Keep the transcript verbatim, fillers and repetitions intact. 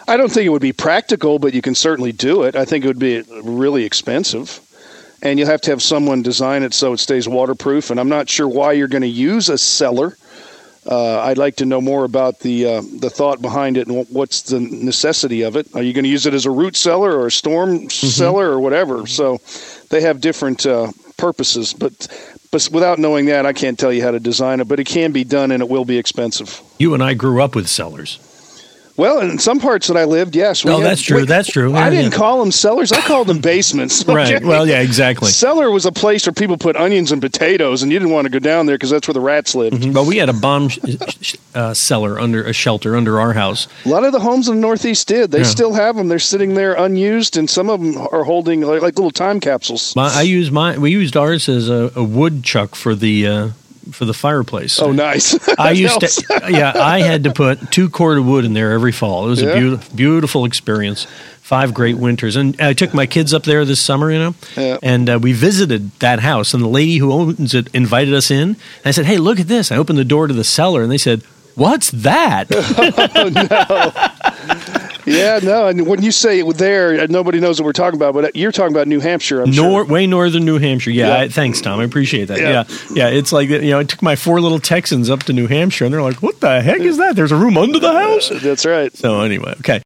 I don't think it would be practical, but you can certainly do it. I think it would be really expensive. And you'll have to have someone design it so it stays waterproof. And I'm not sure why you're going to use a cellar. Uh, I'd like to know more about the uh, the thought behind it and what's the necessity of it. Are you going to use it as a root cellar or a storm mm-hmm. cellar or whatever? So they have different uh, purposes. But, but without knowing that, I can't tell you how to design it. But it can be done, and it will be expensive. You and I grew up with cellars. Well, in some parts that I lived, yes. Oh, had, that's true. Wait, that's true. I yeah, didn't yeah. call them cellars. I called them basements. Okay? Right. Well, yeah, exactly. Cellar was a place where people put onions and potatoes, and you didn't want to go down there because that's where the rats lived. Mm-hmm. But we had a bomb uh, cellar under a shelter under our house. A lot of the homes in the Northeast did. They yeah. still have them. They're sitting there unused, and some of them are holding like, like little time capsules. My, I used my. We used ours as a, a wood chuck for the. Uh, for the fireplace. Oh, nice. I used to, yeah, I had to put two cord of wood in there every fall. It was yeah. a beautiful, beautiful experience. Five great winters. And I took my kids up there this summer, you know, yeah. and uh, we visited that house. And the lady who owns it invited us in. And I said, hey, look at this. I opened the door to the cellar, and they said, what's that? Oh, no. Yeah, no, and when you say it there, nobody knows what we're talking about, but you're talking about New Hampshire, I'm Nor- sure. Way northern New Hampshire, yeah. yeah. I, thanks, Tom. I appreciate that. Yeah. yeah, yeah. It's like, you know, I took my four little Texans up to New Hampshire, and they're like, what the heck is that? There's a room under the house? That's right. So anyway, okay.